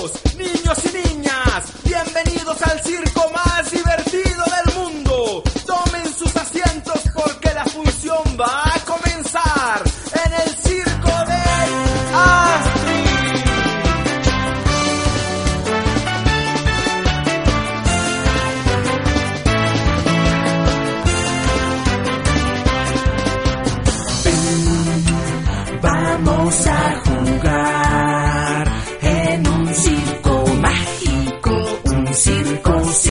Caballeros, niños y niñas, bienvenidos al circo más divertido del mundo. Tomen sus asientos porque la función va a comenzar en el circo de Astrid. Vamos a jugar.